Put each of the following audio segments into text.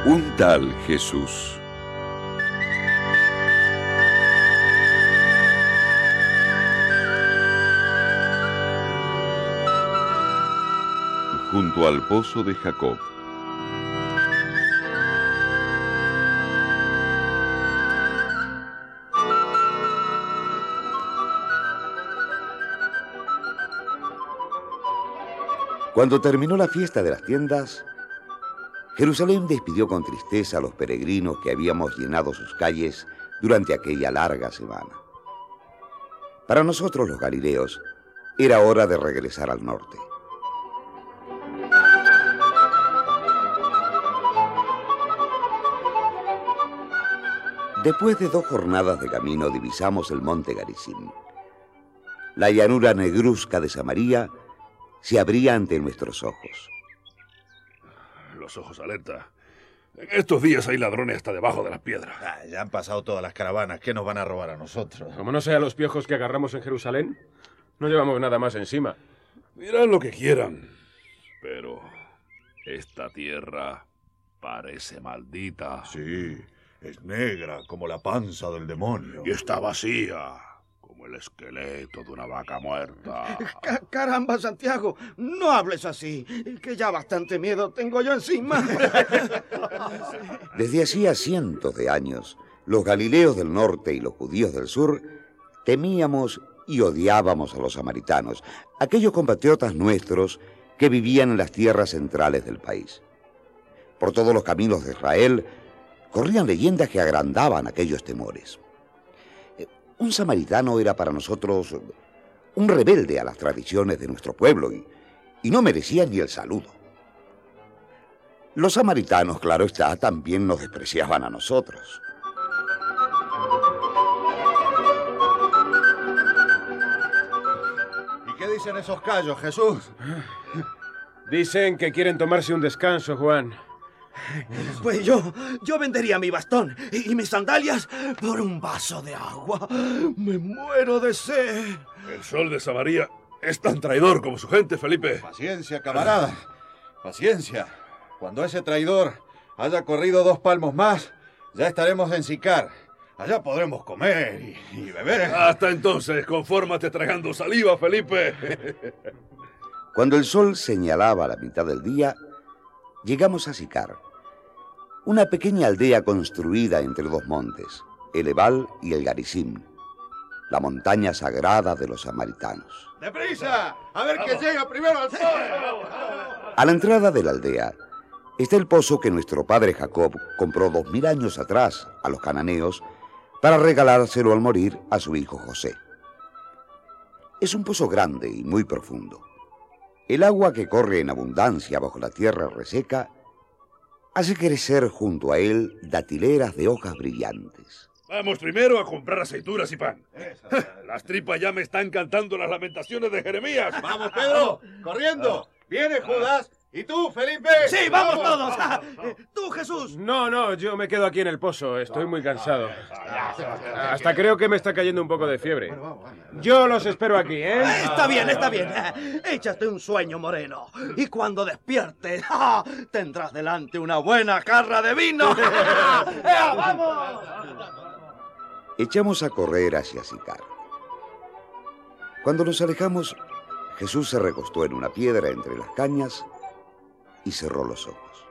Un tal Jesús. Junto al pozo de Jacob. Cuando terminó la fiesta de las tiendas, Jerusalén despidió con tristeza a los peregrinos que habíamos llenado sus calles durante aquella larga semana. Para nosotros los galileos, era hora de regresar al norte. Después de 2 jornadas de camino divisamos el monte Garizim. La llanura negruzca de Samaria se abría ante nuestros ojos. Los ojos alerta. En estos días hay ladrones hasta debajo de las piedras. Ya han pasado todas las caravanas. ¿Qué nos van a robar a nosotros? Como no sea los piojos que agarramos en Jerusalén, no llevamos nada más encima. Dirán lo que quieran, pero esta tierra parece maldita. Sí, es negra como la panza del demonio. Y está vacía, como el esqueleto de una vaca muerta. Caramba, Santiago, no hables así, que ya bastante miedo tengo yo encima. Desde hacía cientos de años, los galileos del norte y los judíos del sur temíamos y odiábamos a los samaritanos, aquellos compatriotas nuestros que vivían en las tierras centrales del país. Por todos los caminos de Israel corrían leyendas que agrandaban aquellos temores. Un samaritano era para nosotros un rebelde a las tradiciones de nuestro pueblo y no merecía ni el saludo. Los samaritanos, claro está, también nos despreciaban a nosotros. ¿Y qué dicen esos callos, Jesús? Dicen que quieren tomarse un descanso, Juan. Pues yo vendería mi bastón y mis sandalias por un vaso de agua. Me muero de sed. El sol de Samaria es tan traidor como su gente, Felipe. Paciencia, camarada. Paciencia. Cuando ese traidor haya corrido 2 palmos más, ya estaremos en Sicar. Allá podremos comer y beber. Hasta entonces, confórmate tragando saliva, Felipe. Cuando el sol señalaba la mitad del día, llegamos a Sicar, una pequeña aldea construida entre 2 montes, el Ebal y el Garizim, la montaña sagrada de los samaritanos. ¡Deprisa! ¡A ver quién llega primero al pozo! A la entrada de la aldea está el pozo que nuestro padre Jacob compró 2000 años atrás a los cananeos para regalárselo al morir a su hijo José. Es un pozo grande y muy profundo. El agua que corre en abundancia bajo la tierra reseca hace crecer junto a él datileras de hojas brillantes. Vamos primero a comprar aceitunas y pan. Las tripas ya me están cantando las lamentaciones de Jeremías. ¡Vamos, Pedro! ¡Corriendo! ¡Viene Judas! ¿Y tú, Felipe? Sí, vamos todos. Tú, Jesús. No, yo me quedo aquí en el pozo. Estoy muy cansado. Hasta creo que me está cayendo un poco de fiebre. Yo los espero aquí, ¿eh? Está bien. Échate un sueño, moreno. Y cuando despiertes, tendrás delante una buena jarra de vino. ¡Vamos! Echamos a correr hacia Sicar. Cuando nos alejamos, Jesús se recostó en una piedra entre las cañas y cerró los ojos.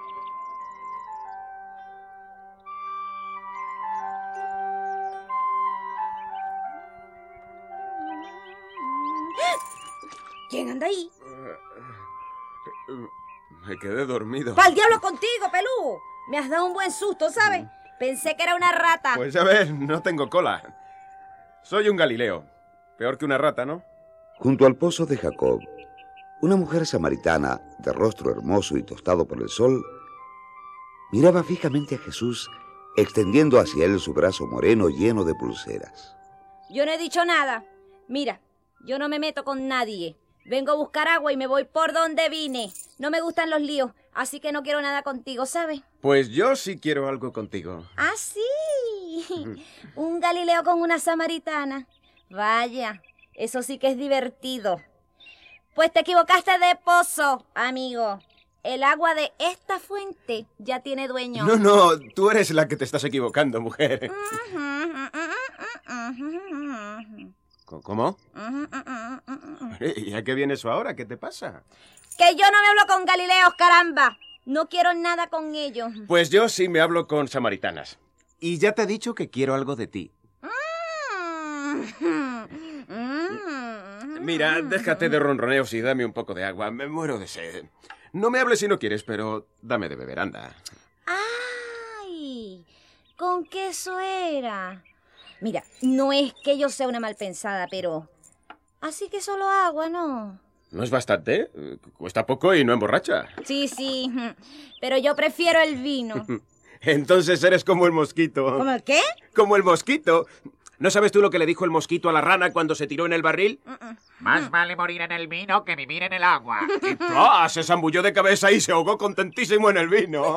¿Quién anda ahí? Me quedé dormido. ¡Pa'l diablo contigo, Pelú! Me has dado un buen susto, ¿sabes? Pensé que era una rata. Pues ya ves, no tengo cola. Soy un Galileo. Peor que una rata, ¿no? Junto al pozo de Jacob, una mujer samaritana, de rostro hermoso y tostado por el sol, miraba fijamente a Jesús, extendiendo hacia él su brazo moreno lleno de pulseras. Yo no he dicho nada. Mira, yo no me meto con nadie. Vengo a buscar agua y me voy por donde vine. No me gustan los líos, así que no quiero nada contigo, ¿sabes? Pues yo sí quiero algo contigo. ¿Ah, sí? Un Galileo con una samaritana. Vaya, eso sí que es divertido. Pues te equivocaste de pozo, amigo. el agua de esta fuente ya tiene dueño. No, tú eres la que te estás equivocando, mujer. ¿Cómo? ¿Y a qué viene eso ahora? ¿Qué te pasa? Que yo no me hablo con Galileos, caramba. No quiero nada con ellos. Pues yo sí me hablo con samaritanas. Y ya te he dicho que quiero algo de ti. Mira, déjate de ronroneos y dame un poco de agua. Me muero de sed. No me hables si no quieres, pero dame de beber, anda. ¡Ay! ¿Con qué eso era? Mira, no es que yo sea una malpensada, pero... Así que solo agua, ¿no? ¿No es bastante? Cuesta poco y no emborracha. Sí, pero yo prefiero el vino. Entonces eres como el mosquito. ¿Cómo el qué? Como el mosquito. ¿No sabes tú lo que le dijo el mosquito a la rana cuando se tiró en el barril? Más vale morir en el vino que vivir en el agua. Y ¡plá! Se zambulló de cabeza y se ahogó contentísimo en el vino.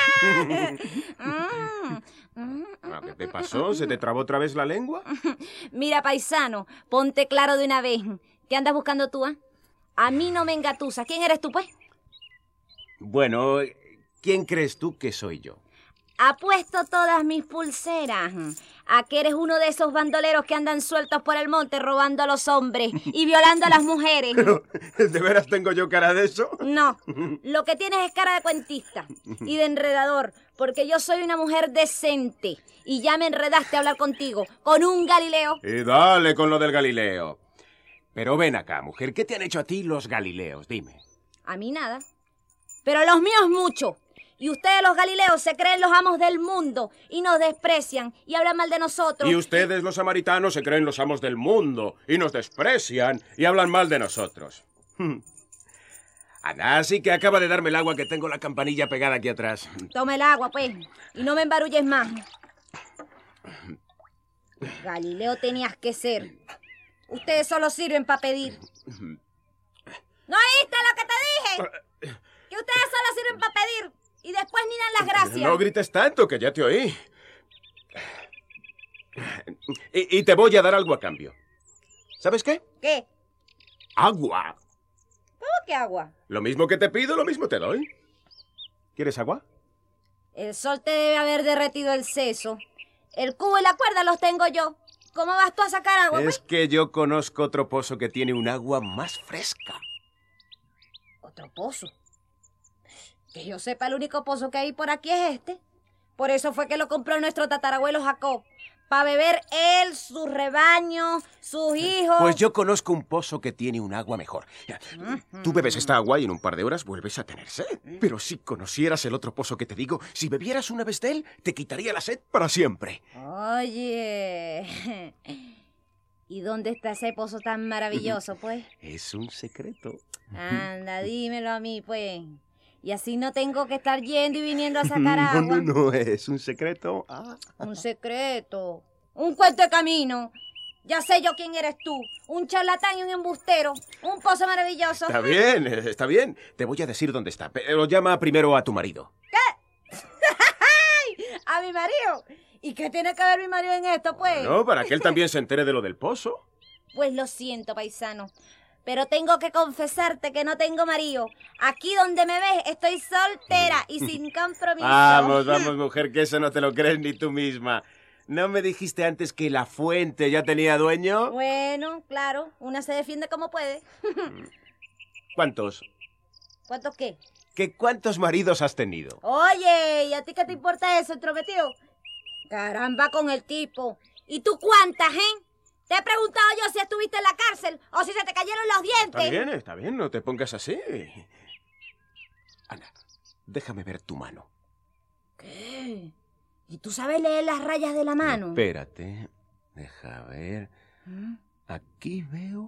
¿Qué te pasó? ¿Se te trabó otra vez la lengua? Mira, paisano, ponte claro de una vez. ¿Qué andas buscando tú, ah? A mí no me engatusas. ¿Quién eres tú, pues? Bueno, ¿quién crees tú que soy yo? Apuesto todas mis pulseras a que eres uno de esos bandoleros que andan sueltos por el monte robando a los hombres y violando a las mujeres. ¿De veras tengo yo cara de eso? No, lo que tienes es cara de cuentista y de enredador, porque yo soy una mujer decente y ya me enredaste a hablar contigo, con un Galileo. Y dale con lo del Galileo. Pero ven acá, mujer, ¿qué te han hecho a ti los Galileos? Dime. A mí nada, pero los míos mucho. Y ustedes, los Galileos, se creen los amos del mundo y nos desprecian y hablan mal de nosotros. Y ustedes, los samaritanos, se creen los amos del mundo y nos desprecian y hablan mal de nosotros. Anda, así que acaba de darme el agua, que tengo la campanilla pegada aquí atrás. Toma el agua, pues, y no me embarulles más. Galileo tenías que ser. Ustedes solo sirven para pedir. ¿No oíste lo que te dije? Que ustedes solo sirven para pedir. Y después ni dan las gracias. No grites tanto, que ya te oí. Y te voy a dar algo a cambio. ¿Sabes qué? ¿Qué? Agua. ¿Cómo que agua? Lo mismo que te pido, lo mismo te doy. ¿Quieres agua? El sol te debe haber derretido el seso. El cubo y la cuerda los tengo yo. ¿Cómo vas tú a sacar agua, Es pues? que yo conozco otro pozo que tiene un agua más fresca. ¿Otro pozo? Que yo sepa, el único pozo que hay por aquí es este. Por eso fue que lo compró nuestro tatarabuelo Jacob. Para beber él, sus rebaños, sus hijos. Pues yo conozco un pozo que tiene un agua mejor. Tú bebes esta agua y en un par de horas vuelves a tener sed. Pero si conocieras el otro pozo que te digo, si bebieras una vez de él, te quitaría la sed para siempre. Oye. ¿Y dónde está ese pozo tan maravilloso, pues? Es un secreto. Anda, dímelo a mí, pues. Y así no tengo que estar yendo y viniendo a sacar agua. No, es un secreto. Un secreto. Un cuento de camino. Ya sé yo quién eres tú. Un charlatán y un embustero. Un pozo maravilloso. Está bien, está bien. Te voy a decir dónde está, pero llama primero a tu marido. ¿Qué? ¡Ay! ¿A mi marido? ¿Y qué tiene que ver mi marido en esto, pues? No, para que él también se entere de lo del pozo. Pues lo siento, paisano. Pero tengo que confesarte que no tengo marido. Aquí donde me ves estoy soltera y sin compromiso. Vamos, mujer, que eso no te lo crees ni tú misma. ¿No me dijiste antes que la fuente ya tenía dueño? Bueno, claro, una se defiende como puede. ¿Cuántos? ¿Cuántos qué? ¿Cuántos maridos has tenido? Oye, ¿y a ti qué te importa eso, entrometido? Caramba con el tipo. ¿Y tú cuántas, Te he preguntado yo si estuviste en la cárcel o si se te cayeron los dientes. Está bien, no te pongas así. Ana, déjame ver tu mano. ¿Qué? ¿Y tú sabes leer las rayas de la mano? Espérate, deja ver. Aquí veo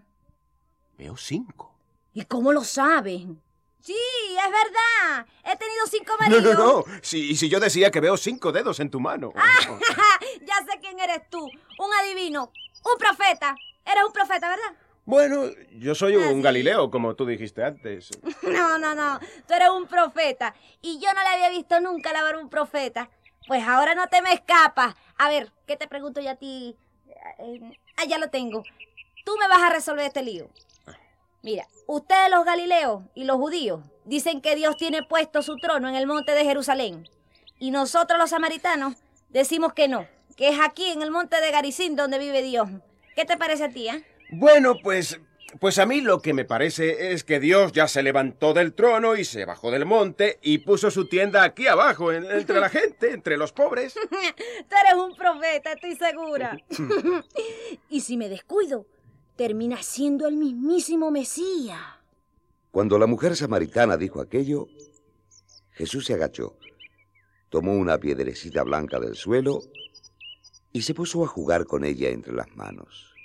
5. ¿Y cómo lo sabes? Sí, es verdad. He tenido 5 maridos. No. Si yo decía que veo 5 dedos en tu mano. Ya sé quién eres tú. Un adivino. Un profeta. Eres un profeta, ¿verdad? Bueno, yo soy un sí. Galileo, como tú dijiste antes. No. Tú eres un profeta. Y yo no le había visto nunca lavar un profeta. Pues ahora no te me escapas. A ver, ¿qué te pregunto yo a ti? Ya lo tengo. Tú me vas a resolver este lío. Mira, ustedes los galileos y los judíos dicen que Dios tiene puesto su trono en el monte de Jerusalén. Y nosotros los samaritanos decimos que no, que es aquí en el monte de Garizim donde vive Dios. ¿Qué te parece a ti, Bueno, pues a mí lo que me parece es que Dios ya se levantó del trono y se bajó del monte y puso su tienda aquí abajo, entre la gente, entre los pobres. Tú eres un profeta, estoy segura. Y si me descuido, termina siendo el mismísimo Mesías. Cuando la mujer samaritana dijo aquello, Jesús se agachó, tomó una piedrecita blanca del suelo y se puso a jugar con ella entre las manos.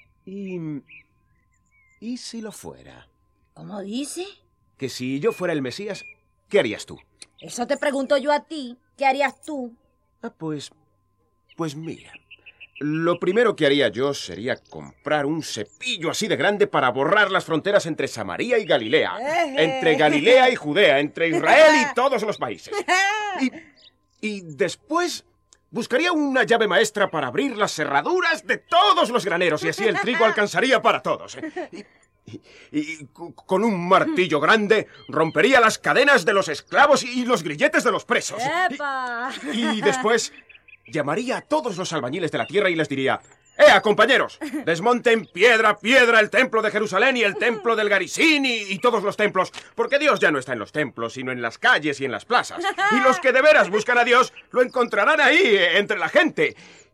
¿Y si lo fuera? ¿Cómo dice? Que si yo fuera el Mesías, ¿qué harías tú? Eso te pregunto yo a ti. ¿Qué harías tú? Pues mira. Lo primero que haría yo sería comprar un cepillo así de grande para borrar las fronteras entre Samaria y Galilea. Entre Galilea y Judea, entre Israel y todos los países. Y después buscaría una llave maestra para abrir las cerraduras de todos los graneros y así el trigo alcanzaría para todos. Y con un martillo grande rompería las cadenas de los esclavos y los grilletes de los presos. ¡Epa! Y después llamaría a todos los albañiles de la tierra y les diría: ¡Ea, compañeros! Desmonten piedra a piedra el templo de Jerusalén y el templo del Garizim y todos los templos, porque Dios ya no está en los templos, sino en las calles y en las plazas. Y los que de veras buscan a Dios lo encontrarán ahí, entre la gente.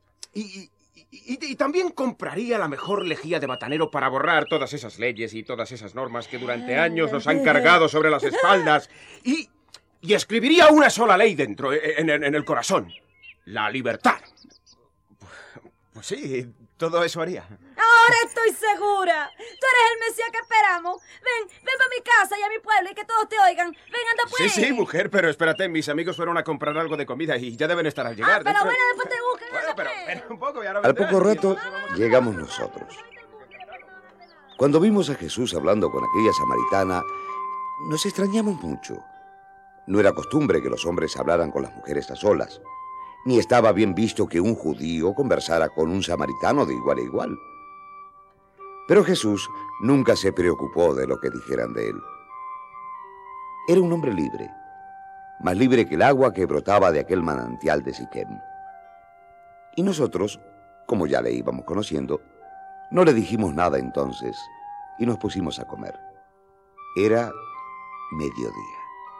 Y también compraría la mejor lejía de batanero para borrar todas esas leyes y todas esas normas que durante años nos han cargado sobre las espaldas. Y escribiría una sola ley dentro, en el corazón: la libertad. Pues sí, todo eso haría. Ahora estoy segura. Tú eres el Mesías que esperamos. Ven para mi casa y a mi pueblo y que todos te oigan. Ven, anda pues. Sí, mujer, pero espérate, mis amigos fueron a comprar algo de comida y ya deben estar al llegar. Pero bueno, después te buscan. Bueno, pero un poco y ahora Al vendrán. poco rato llegamos nosotros. Cuando vimos a Jesús hablando con aquella samaritana, nos extrañamos mucho. No era costumbre que los hombres hablaran con las mujeres a solas, ni estaba bien visto que un judío conversara con un samaritano de igual a igual. Pero Jesús nunca se preocupó de lo que dijeran de él. Era un hombre libre, más libre que el agua que brotaba de aquel manantial de Siquem. Y nosotros, como ya le íbamos conociendo, no le dijimos nada entonces y nos pusimos a comer. Era mediodía.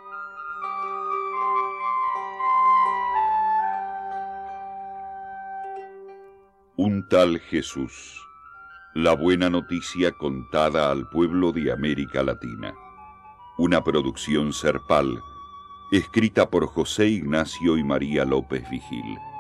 Un tal Jesús. La buena noticia contada al pueblo de América Latina. Una producción Serpal, escrita por José Ignacio y María López Vigil.